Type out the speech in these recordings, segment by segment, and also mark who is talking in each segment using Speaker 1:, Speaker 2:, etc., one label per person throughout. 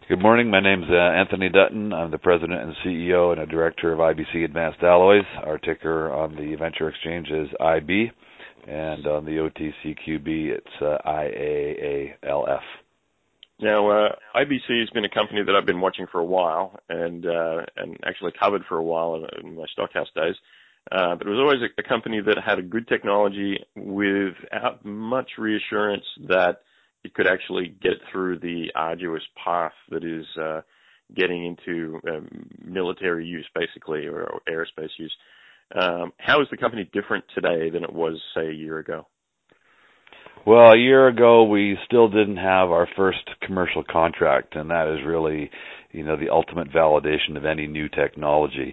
Speaker 1: Good morning. My name's Anthony Dutton. I'm the president and CEO and a director of IBC Advanced Alloys. Our ticker on the Venture Exchange is IB, and on the OTCQB it's IAALF.
Speaker 2: Now, IBC has been a company that I've been watching for a while, and actually covered for a while in my Stockhouse days. But it was always a company that had a good technology without much reassurance that it could actually get through the arduous path that is getting into military use, basically, or aerospace use. How is the company different today than it was, say, a year ago?
Speaker 1: Well, a year ago, we still didn't have our first commercial contract, and that is really, the ultimate validation of any new technology.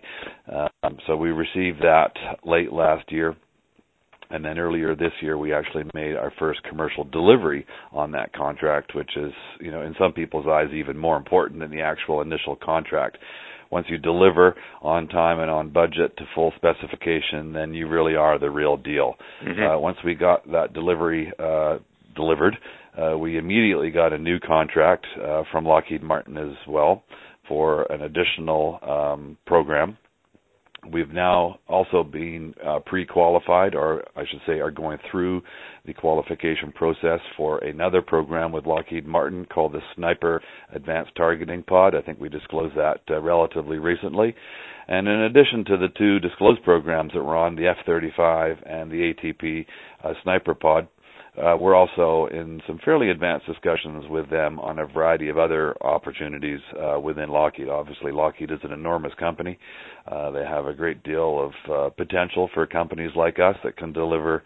Speaker 1: So we received that late last year, and then earlier this year, we actually made our first commercial delivery on that contract, which is, in some people's eyes, even more important than the actual initial contract. Once you deliver on time and on budget to full specification, then you really are the real deal.
Speaker 2: Mm-hmm.
Speaker 1: Once we got that delivery delivered, we immediately got a new contract from Lockheed Martin as well for an additional program. We've now also been pre-qualified, or I should say are going through the qualification process for another program with Lockheed Martin called the Sniper Advanced Targeting Pod. I think we disclosed that relatively recently. And in addition to the two disclosed programs that were on, the F-35 and the ATP Sniper Pod, we're also in some fairly advanced discussions with them on a variety of other opportunities within Lockheed. Obviously, Lockheed is an enormous company. They have a great deal of potential for companies like us that can deliver,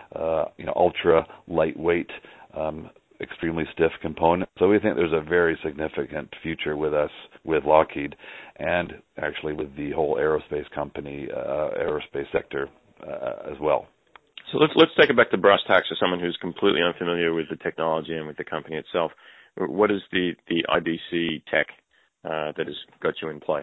Speaker 1: ultra lightweight, extremely stiff components. So we think there's a very significant future with us, with Lockheed, and actually with the whole aerospace company, aerospace sector as well.
Speaker 2: So let's take it back to brass tacks for someone who's completely unfamiliar with the technology and with the company itself. What is the IBC tech that has got you in play?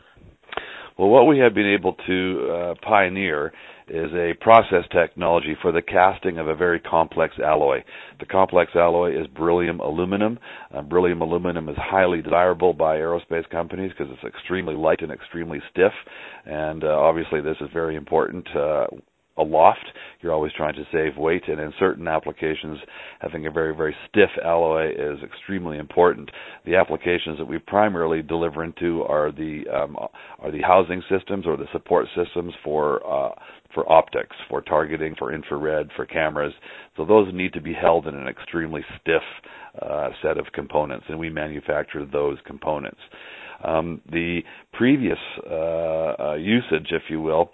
Speaker 1: Well, what we have been able to pioneer is a process technology for the casting of a very complex alloy. The complex alloy is beryllium aluminum. Beryllium aluminum is highly desirable by aerospace companies because it's extremely light and extremely stiff, and obviously this is very important. Aloft, you're always trying to save weight, and in certain applications, having a very, very stiff alloy is extremely important. The applications that we primarily deliver into are the housing systems or the support systems for optics, for targeting, for infrared, for cameras. So those need to be held in an extremely stiff set of components, and we manufacture those components. The previous usage, if you will,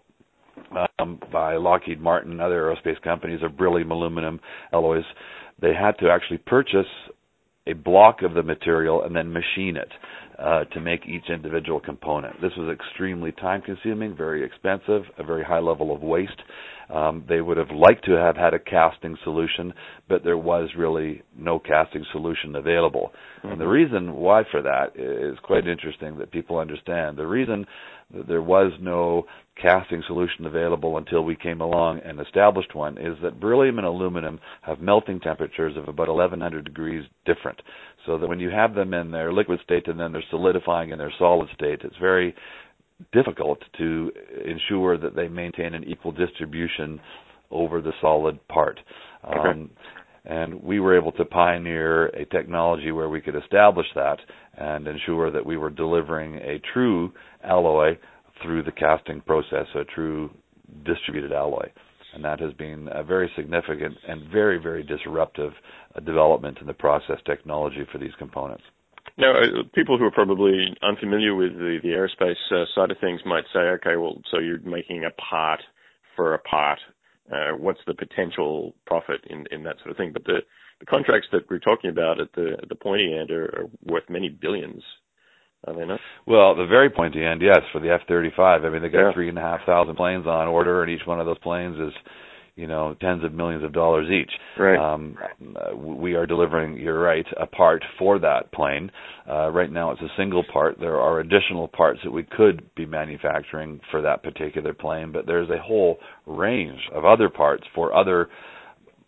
Speaker 1: by Lockheed Martin and other aerospace companies of beryllium aluminum alloys, they had to actually purchase a block of the material and then machine it to make each individual component. This was extremely time-consuming, very expensive, a very high level of waste. They would have liked to have had a casting solution, but there was really no casting solution available. Mm-hmm. And the reason why for that is quite interesting that people understand. The reason that there was no casting solution available until we came along and established one is that beryllium and aluminum have melting temperatures of about 1100 degrees different. So that when you have them in their liquid state and then they're solidifying in their solid state, it's very difficult to ensure that they maintain an equal distribution over the solid part.
Speaker 2: Okay.
Speaker 1: And we were able to pioneer a technology where we could establish that and ensure that we were delivering a true alloy through the casting process, a true distributed alloy. And that has been a very significant and very, very disruptive development in the process technology for these components.
Speaker 2: Now, people who are probably unfamiliar with the aerospace side of things might say, okay, well, so you're making a part for a part. What's the potential profit in that sort of thing? But the contracts that we're talking about at the pointy end are worth many billions, are they not?
Speaker 1: Well, the very pointy end, yes, for the F-35. I mean, they got 3,500 planes on order, and each one of those planes is, tens of millions of dollars each.
Speaker 2: Right.
Speaker 1: We are delivering, you're right, a part for that plane. Right now it's a single part. There are additional parts that we could be manufacturing for that particular plane, but there's a whole range of other parts for other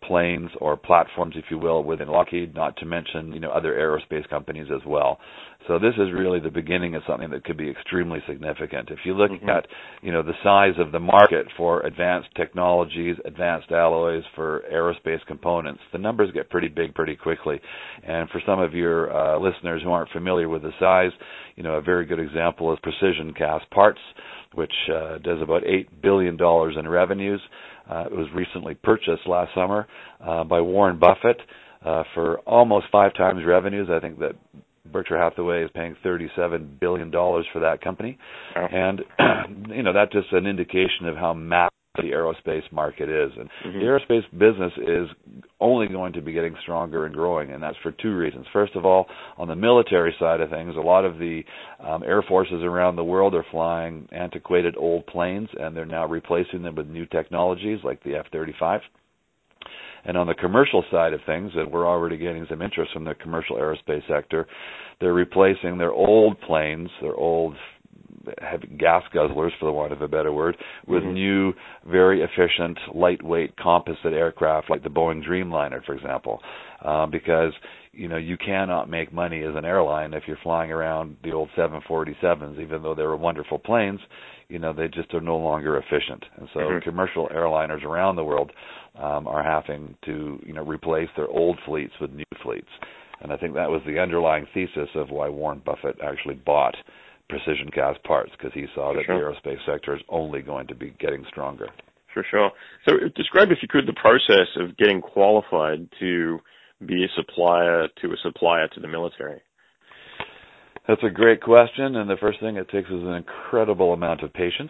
Speaker 1: planes or platforms, if you will, within Lockheed, not to mention, other aerospace companies as well. So this is really the beginning of something that could be extremely significant. If you look at, the size of the market for advanced technologies, advanced alloys for aerospace components, the numbers get pretty big pretty quickly. And for some of your listeners who aren't familiar with the size, a very good example is Precision Cast Parts, which does about $8 billion in revenues. It was recently purchased last summer by Warren Buffett for almost 5 times revenues. I think that Berkshire Hathaway is paying $37 billion for that company. Oh. And, that's just an indication of how massive the aerospace market is. And the aerospace business is only going to be getting stronger and growing, and that's for 2 reasons. First of all, on the military side of things, a lot of the air forces around the world are flying antiquated old planes, and they're now replacing them with new technologies like the F-35. And on the commercial side of things, and we're already getting some interest from the commercial aerospace sector, they're replacing their old planes, their old heavy gas guzzlers, for the want of a better word, with new, very efficient, lightweight composite aircraft like the Boeing Dreamliner, for example, because you cannot make money as an airline if you're flying around the old 747s, even though they were wonderful planes. They just are no longer efficient. And so commercial airliners around the world are having to, replace their old fleets with new fleets. And I think that was the underlying thesis of why Warren Buffett actually bought Precision Cast Parts, because he saw that the aerospace sector is only going to be getting stronger.
Speaker 2: For sure. So describe, if you could, the process of getting qualified to be a supplier to the military.
Speaker 1: That's a great question, and the first thing it takes is an incredible amount of patience.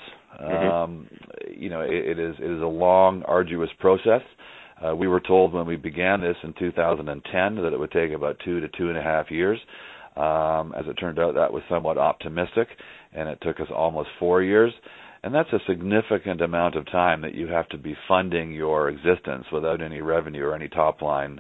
Speaker 1: It is a long, arduous process. We were told when we began this in 2010 that it would take about 2 to 2.5 years. As it turned out, that was somewhat optimistic, and it took us almost 4 years. And that's a significant amount of time that you have to be funding your existence without any revenue or any top line,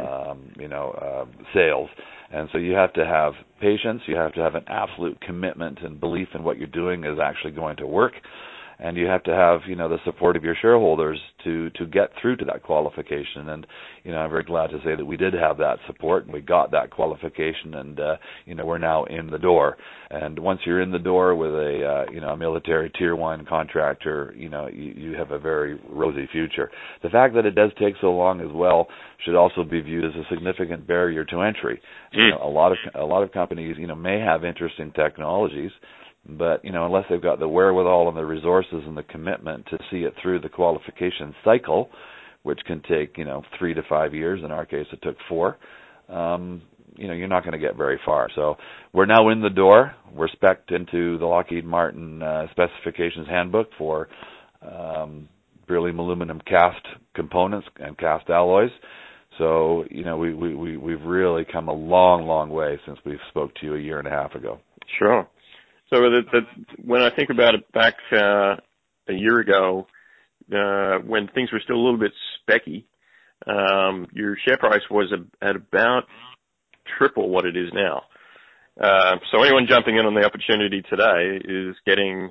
Speaker 1: sales. And so you have to have patience. You have to have an absolute commitment and belief in what you're doing is actually going to work. And you have to have, the support of your shareholders to get through to that qualification. And, I'm very glad to say that we did have that support, and we got that qualification, and, we're now in the door. And once you're in the door with a military tier 1 contractor, you have a very rosy future. The fact that it does take so long as well should also be viewed as a significant barrier to entry. A lot of companies, may have interesting technologies, but, unless they've got the wherewithal and the resources and the commitment to see it through the qualification cycle, which can take, 3 to 5 years. In our case, it took 4. You're not going to get very far. So we're now in the door. We're spec'd into the Lockheed Martin specifications handbook for beryllium aluminum cast components and cast alloys. So, we've really come a long, long way since we spoke to you 1.5 years ago.
Speaker 2: Sure. So when I think about it back a year ago, when things were still a little bit specky, your share price was at about triple what it is now. So anyone jumping in on the opportunity today is getting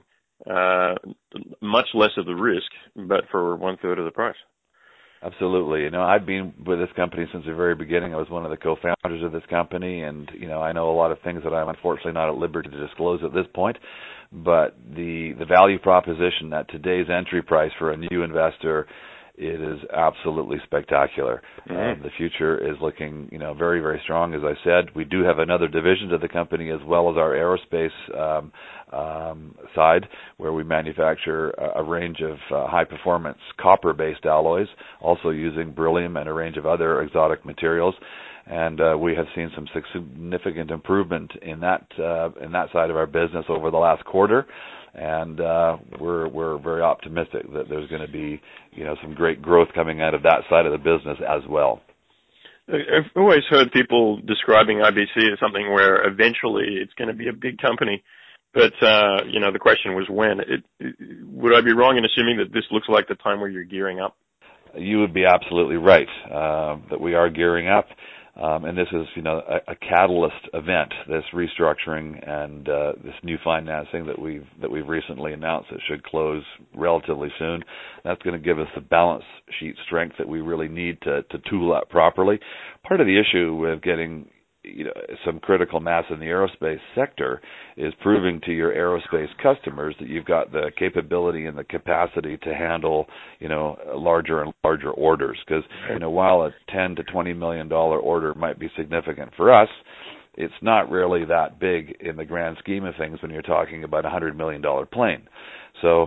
Speaker 2: much less of the risk, but for 1/3 of the price.
Speaker 1: Absolutely. I've been with this company since the very beginning. I was one of the co-founders of this company, and, I know a lot of things that I'm unfortunately not at liberty to disclose at this point, but the value proposition at today's entry price for a new investor, it is absolutely spectacular. The future is looking, very, very strong. As I said, we do have another division to the company as well as our aerospace side, where we manufacture a range of high-performance copper-based alloys, also using beryllium and a range of other exotic materials. And we have seen some significant improvement in that side of our business over the last quarter. And we're very optimistic that there's going to be, some great growth coming out of that side of the business as well.
Speaker 2: I've always heard people describing IBC as something where eventually it's going to be a big company. But, the question was when. Would I be wrong in assuming that this looks like the time where you're gearing up?
Speaker 1: You would be absolutely right, that we are gearing up. And this is, a catalyst event, this restructuring and this new financing that we've recently announced that should close relatively soon. That's going to give us the balance sheet strength that we really need to tool up properly. Part of the issue with getting some critical mass in the aerospace sector is proving to your aerospace customers that you've got the capability and the capacity to handle, larger and larger orders. Because, while a $10 to $20 million order might be significant for us, it's not really that big in the grand scheme of things when you're talking about a $100 million plane. So,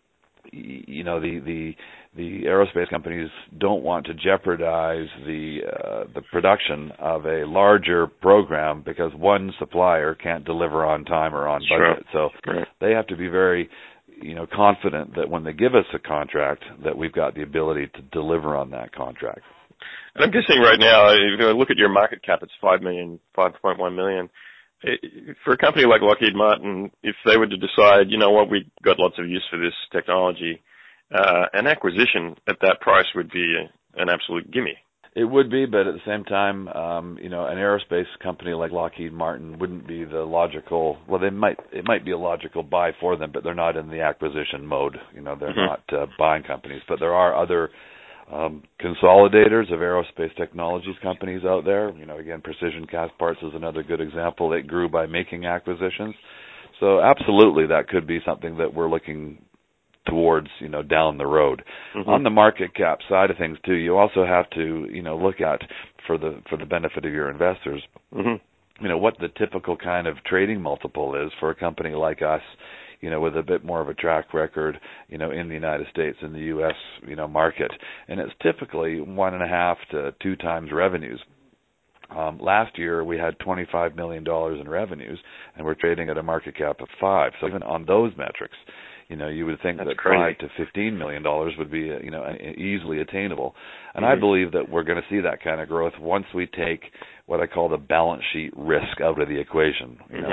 Speaker 1: the aerospace companies don't want to jeopardize the production of a larger program because one supplier can't deliver on time or on budget.
Speaker 2: Sure.
Speaker 1: So they have to be very, confident that when they give us a contract that we've got the ability to deliver on that contract.
Speaker 2: And I'm guessing right now, if you look at your market cap, it's $5.1 million. For a company like Lockheed Martin, if they were to decide, we've got lots of use for this technology, an acquisition at that price would be an absolute gimme.
Speaker 1: It would be, but at the same time, an aerospace company like Lockheed Martin wouldn't be the logical. Well, it might be a logical buy for them, but they're not in the acquisition mode. They're not buying companies. But there are other consolidators of aerospace technologies companies out there. Again, Precision Castparts is another good example. It grew by making acquisitions. So absolutely, that could be something that we're looking towards, down the road. On the market cap side of things too, you also have to, look at for the benefit of your investors, what the typical kind of trading multiple is for a company like us, with a bit more of a track record, in the United States, in the U.S., market. And it's typically 1.5 to 2 times revenues. Last year, we had $25 million in revenues, and we're trading at a market cap of 5. So even on those metrics, you would think that $5 to $15 million would be, easily attainable. And I believe that we're going to see that kind of growth once we take what I call the balance sheet risk out of the equation.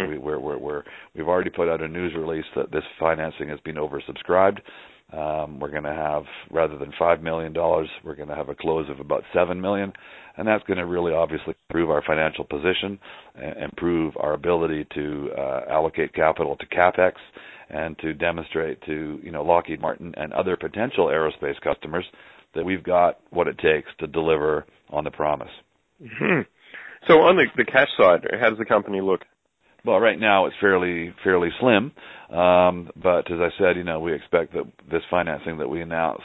Speaker 1: We've already put out a news release that this financing has been oversubscribed. We're going to have, rather than $5 million, we're going to have a close of about $7 million. And that's going to really obviously improve our financial position and improve our ability to allocate capital to CapEx and to demonstrate to, Lockheed Martin and other potential aerospace customers that we've got what it takes to deliver on the promise.
Speaker 2: So on the cash side, how does the company look?
Speaker 1: Well, right now it's fairly slim, but as I said, we expect that this financing that we announced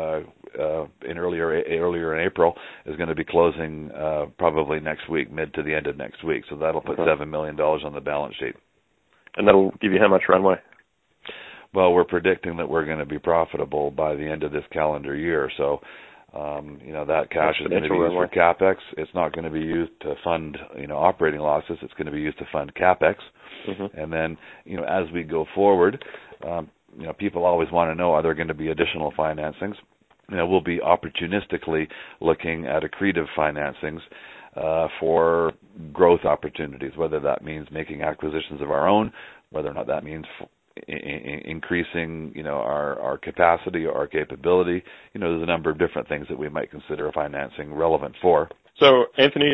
Speaker 1: earlier in April is going to be closing probably next week, mid to the end of next week. So that'll put $7 million on the balance sheet. And
Speaker 2: that'll give you how much runway?
Speaker 1: Well, we're predicting that we're going to be profitable by the end of this calendar year. So, that cash is going to be used for CapEx. It's not going to be used to fund, operating losses. It's going to be used to fund CapEx. And then, as we go forward, people always want to know, are there going to be additional financings? We'll be opportunistically looking at accretive financings for growth opportunities, whether that means making acquisitions of our own, whether or not that means increasing, our capacity or our capability. There's a number of different things that we might consider financing relevant for.
Speaker 2: So, Anthony,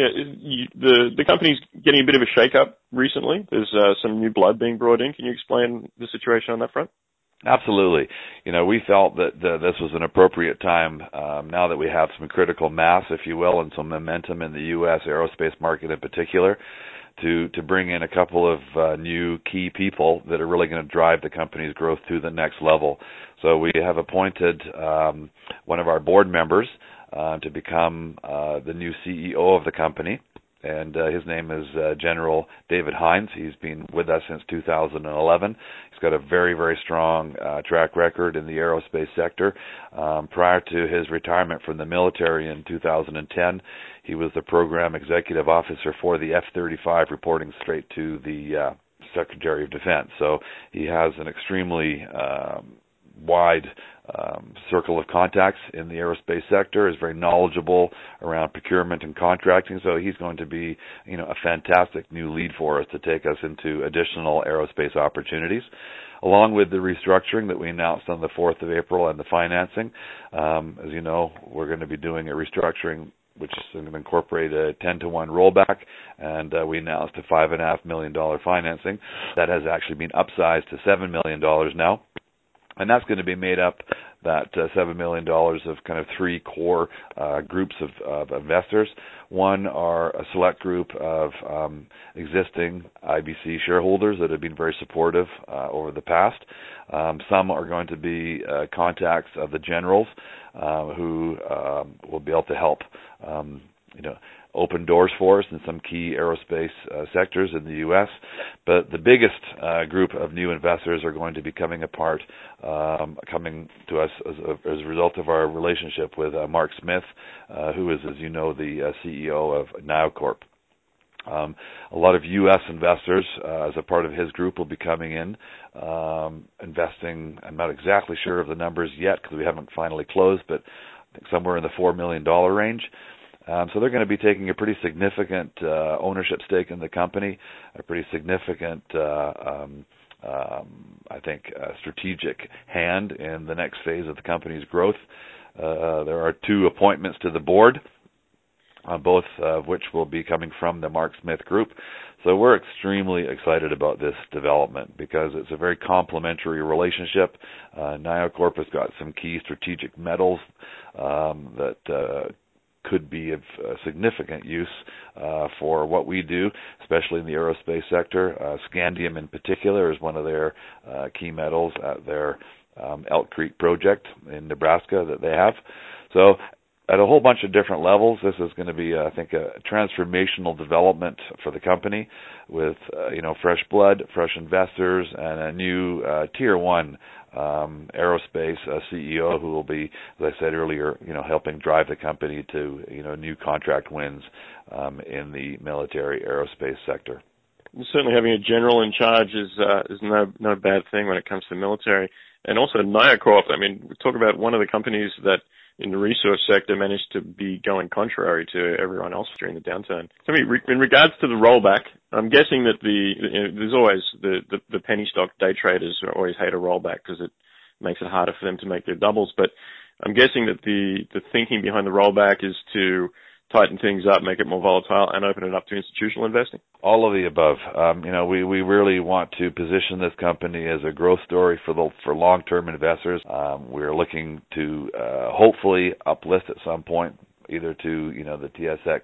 Speaker 2: the company's getting a bit of a shake-up recently. There's some new blood being brought in. Can you explain the situation on that front?
Speaker 1: Absolutely. We felt that this was an appropriate time, now that we have some critical mass, if you will, and some momentum in the U.S. aerospace market in particular, to bring in a couple of new key people that are really going to drive the company's growth to the next level. So we have appointed one of our board members to become the new CEO of the company, and his name is General David Hines. He's been with us since 2011. He's got a very, very strong track record in the aerospace sector. Prior to his retirement from the military in 2010, he was the program executive officer for the F-35, reporting straight to the Secretary of Defense. So he has an extremely wide circle of contacts in the aerospace sector, is very knowledgeable around procurement and contracting. So he's going to be, a fantastic new lead for us to take us into additional aerospace opportunities. Along with the restructuring that we announced on the 4th of April and the financing, as you know, we're going to be doing a restructuring which is going to incorporate a 10-to-1 rollback, and we announced a $5.5 million financing. That has actually been upsized to $7 million now. And that's going to be made up, that $7 million, of kind of three core groups of investors. One are a select group of existing IBC shareholders that have been very supportive over the past. Some are going to be contacts of the generals who will be able to help open doors for us in some key aerospace sectors in the U.S. But the biggest group of new investors are going to be coming to us as a result of our relationship with Mark Smith, who is, as you know, the CEO of NioCorp. A lot of U.S. investors, as a part of his group, will be coming in, investing. I'm not exactly sure of the numbers yet because we haven't finally closed, but I think somewhere in the $4 million range. So they're going to be taking a pretty significant ownership stake in the company, a pretty significant, I think, strategic hand in the next phase of the company's growth. There are two appointments to the board, both of which will be coming from the Mark Smith Group. So we're extremely excited about this development because it's a very complementary relationship. NioCorp has got some key strategic metals that could be of significant use for what we do, especially in the aerospace sector. Scandium in particular is one of their key metals at their Elk Creek project in Nebraska that they have. So at a whole bunch of different levels, this is going to be, I think, a transformational development for the company with, fresh blood, fresh investors, and a new Tier 1 aerospace CEO who will be, as I said earlier, helping drive the company to, new contract wins in the military aerospace sector.
Speaker 2: Certainly having a general in charge is no bad thing when it comes to military. And also NioCorp, we talk about one of the companies that in the resource sector managed to be going contrary to everyone else during the downturn. So in regards to the rollback, I'm guessing that there's always the penny stock day traders always hate a rollback because it makes it harder for them to make their doubles. But I'm guessing that the thinking behind the rollback is to tighten things up, make it more volatile, and open it up to institutional investing?
Speaker 1: All of the above. We really want to position this company as a growth story for long-term investors. We're looking to hopefully uplist at some point, either to the TSX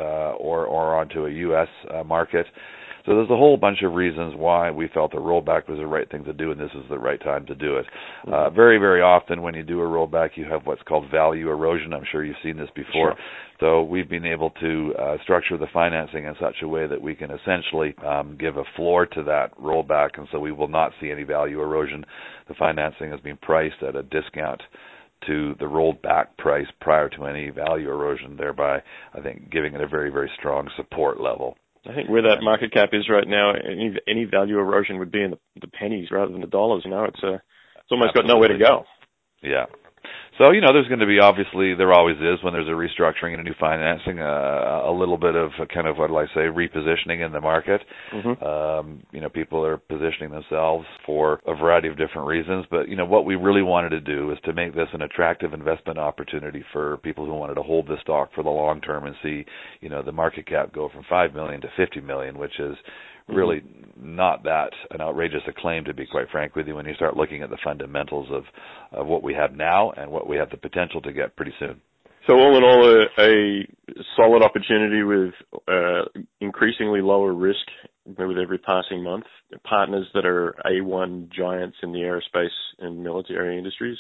Speaker 1: or onto a U.S. market. So there's a whole bunch of reasons why we felt the rollback was the right thing to do, and this is the right time to do it. Very, very often when you do a rollback, you have what's called value erosion. I'm sure you've seen this before.
Speaker 2: Sure.
Speaker 1: So we've been able to structure the financing in such a way that we can essentially give a floor to that rollback, and so we will not see any value erosion. The financing has been priced at a discount to the rolled back price prior to any value erosion, thereby, I think, giving it a very, very strong support level.
Speaker 2: I think where that market cap is right now, any value erosion would be in the pennies rather than the dollars. It's almost got nowhere to go.
Speaker 1: Yeah. So, there's going to be, obviously, there always is when there's a restructuring and a new financing, a little bit of kind of, repositioning in the market. Mm-hmm. People are positioning themselves for a variety of different reasons. But, what we really wanted to do is to make this an attractive investment opportunity for people who wanted to hold the stock for the long term and see, the market cap go from $5 million to $50 million, which is really not that an outrageous a claim, to be quite frank with you, when you start looking at the fundamentals of what we have now and what we have the potential to get pretty soon.
Speaker 2: So all in all, a solid opportunity with increasingly lower risk with every passing month, partners that are A1 giants in the aerospace and military industries.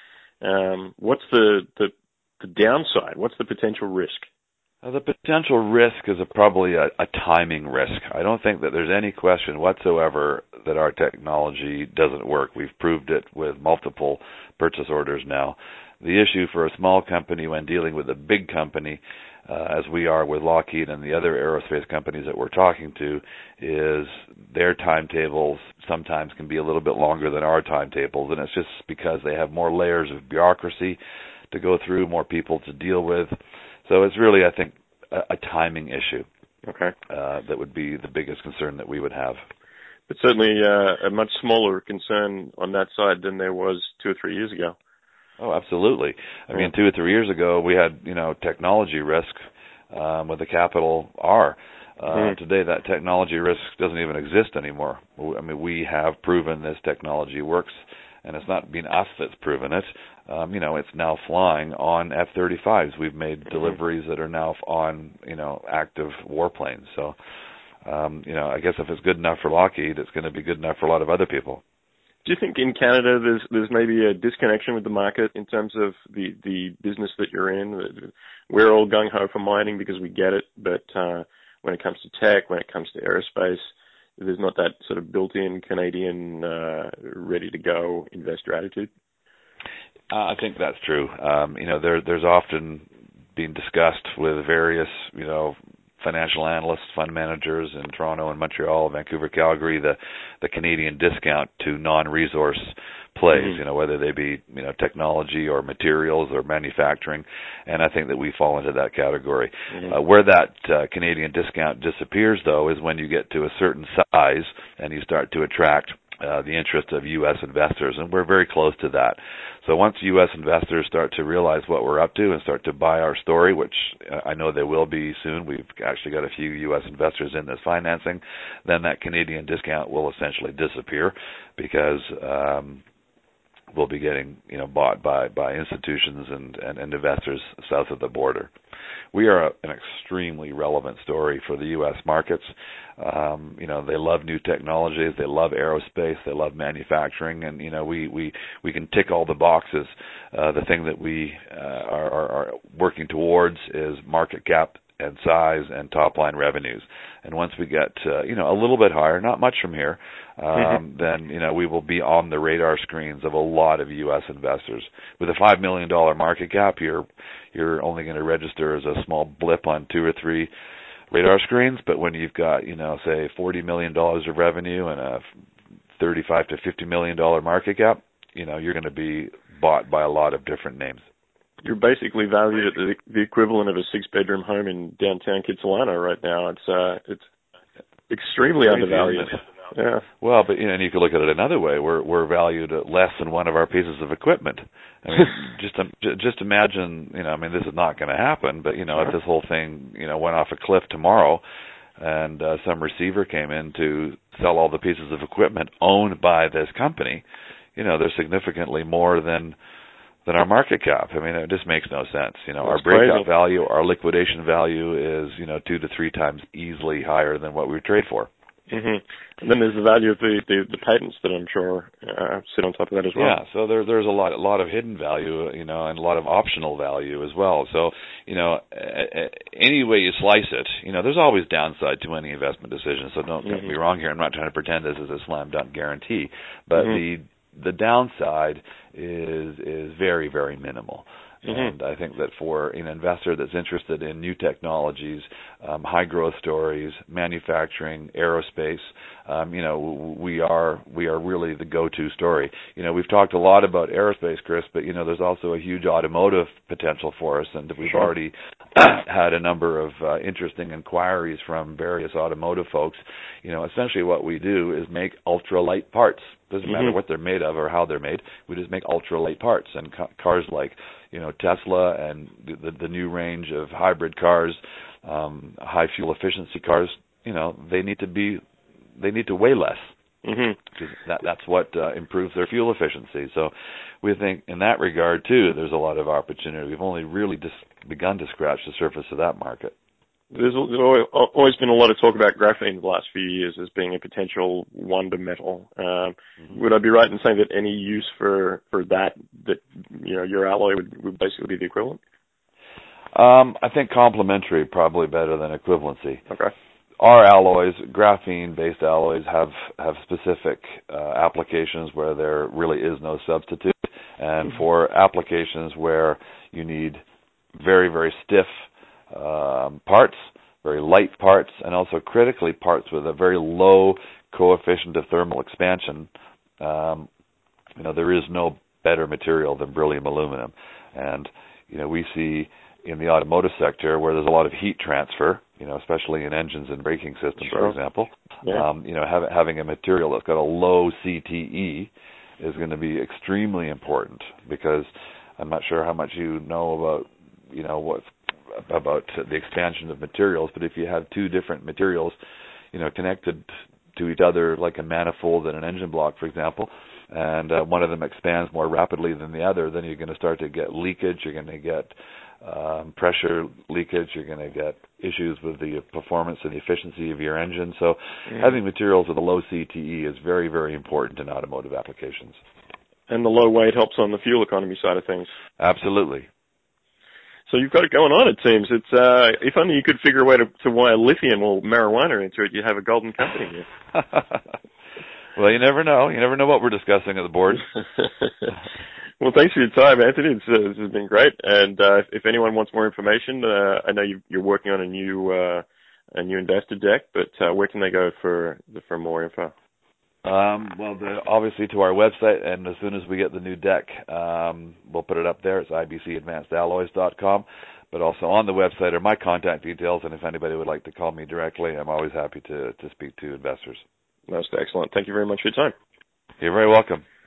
Speaker 2: What's the downside? What's the potential risk?
Speaker 1: The potential risk is probably a timing risk. I don't think that there's any question whatsoever that our technology doesn't work. We've proved it with multiple purchase orders now. The issue for a small company when dealing with a big company, as we are with Lockheed and the other aerospace companies that we're talking to, is their timetables sometimes can be a little bit longer than our timetables, and it's just because they have more layers of bureaucracy to go through, more people to deal with. So it's really, I think, a timing issue.
Speaker 2: Okay.
Speaker 1: That would be the biggest concern that we would have.
Speaker 2: But certainly a much smaller concern on that side than there was 2 or 3 years ago.
Speaker 1: Oh, absolutely. I mean, 2 or 3 years ago, we had, technology risk with a capital R. Today, that technology risk doesn't even exist anymore. I mean, we have proven this technology works, and it's not been us that's proven it. It's now flying on F-35s. We've made deliveries that are now on, active warplanes. So, I guess if it's good enough for Lockheed, it's going to be good enough for a lot of other people.
Speaker 2: Do you think in Canada there's maybe a disconnection with the market in terms of the business that you're in? We're all gung-ho for mining because we get it, but when it comes to tech, when it comes to aerospace, there's not that sort of built-in Canadian ready-to-go investor attitude?
Speaker 1: I think that's true. There's often been discussed with various, financial analysts, fund managers in Toronto and Montreal, Vancouver, Calgary, the Canadian discount to non-resource plays, whether they be, technology or materials or manufacturing, and I think that we fall into that category. Where that Canadian discount disappears, though, is when you get to a certain size and you start to attract the interest of U.S. investors, and we're very close to that. So once U.S. investors start to realize what we're up to and start to buy our story, which I know they will be soon, we've actually got a few U.S. investors in this financing, then that Canadian discount will essentially disappear because we'll be getting bought by institutions and investors south of the border. We are an extremely relevant story for the U.S. markets. They love new technologies, they love aerospace, they love manufacturing, and we can tick all the boxes. The thing that we are working towards is market cap and size and top line revenues. And once we get a little bit higher, not much from here, then we will be on the radar screens of a lot of U.S. investors. With a $5 million market cap, you're only going to register as a small blip on 2 or 3 radar screens. But when you've got say $40 million of revenue and a $35 to $50 million market cap, you're going to be bought by a lot of different names.
Speaker 2: You're basically valued at the equivalent of a 6-bedroom home in downtown Kitsilano right now. It's extremely undervalued. Yeah.
Speaker 1: Well, but and you could look at it another way. We're valued at less than one of our pieces of equipment. I mean, just imagine. This is not going to happen. But if this whole thing went off a cliff tomorrow, and some receiver came in to sell all the pieces of equipment owned by this company, they're significantly more than our market cap. It just makes no sense. Our breakout value, our liquidation value is 2 to 3 times easily higher than what we trade for.
Speaker 2: And then there's the value of the patents that I'm sure sit on top of that as well.
Speaker 1: Yeah, so there's a lot of hidden value, and a lot of optional value as well. So, any way you slice it, there's always downside to any investment decision. So don't get me wrong here. I'm not trying to pretend this is a slam dunk guarantee, but the downside is very, very minimal. And I think that for an investor that's interested in new technologies, high growth stories, manufacturing, aerospace, we are really the go-to story. We've talked a lot about aerospace, Chris, but there's also a huge automotive potential for us, and we've already had a number of interesting inquiries from various automotive folks. Essentially what we do is make ultralight parts. Doesn't matter what they're made of or how they're made. We just make ultralight parts, and cars like Tesla and the new range of hybrid cars, high fuel efficiency cars. They need to weigh less. Because that's what improves their fuel efficiency. So we think in that regard too, there's a lot of opportunity. We've only really just begun to scratch the surface of that market.
Speaker 2: There's always been a lot of talk about graphene the last few years as being a potential wonder metal. Would I be right in saying that any use for that your alloy would basically be the equivalent?
Speaker 1: I think complementary probably better than equivalency.
Speaker 2: Okay.
Speaker 1: Our alloys, graphene-based alloys, have specific applications where there really is no substitute, and for applications where you need very, very stiff parts, very light parts, and also critically parts with a very low coefficient of thermal expansion, there is no better material than beryllium aluminum. And we see in the automotive sector where there's a lot of heat transfer, especially in engines and braking systems, for example, having a material that's got a low CTE is going to be extremely important because I'm not sure how much you know about, what's about the expansion of materials, but if you have two different materials, connected to each other like a manifold and an engine block, for example, and one of them expands more rapidly than the other, then you're going to start to get leakage, you're going to get pressure leakage, you're going to get issues with the performance and the efficiency of your engine. So having materials with a low CTE is very, very important in automotive applications.
Speaker 2: And the low weight helps on the fuel economy side of things.
Speaker 1: Absolutely.
Speaker 2: So you've got it going on, it seems. It's if only you could figure a way to wire lithium or marijuana into it, you'd have a golden company here.
Speaker 1: Well, you never know. You never know what we're discussing at the board.
Speaker 2: Well, thanks for your time, Anthony. This has been great. And if anyone wants more information, I know you're working on a new investor deck, but where can they go for more info?
Speaker 1: Well, obviously to our website, and as soon as we get the new deck, we'll put it up there. It's ibcadvancedalloys.com. But also on the website are my contact details, and if anybody would like to call me directly, I'm always happy to speak to investors.
Speaker 2: Most excellent. Thank you very much for your time.
Speaker 1: You're very welcome.